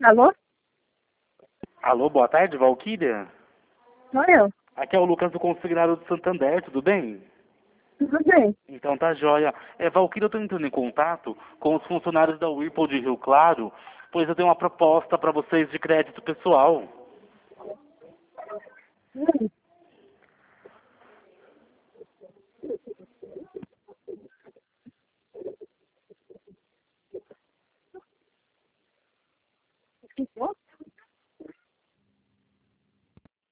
Alô? Alô, boa tarde, Valquíria. Sou eu. Aqui é o Lucas do Consignado do Santander, tudo bem? Tudo bem? Então tá joia. Valquíria, eu tô entrando em contato com os funcionários da Whirlpool de Rio Claro, pois eu tenho uma proposta para vocês de crédito pessoal. Hum, esqueceu?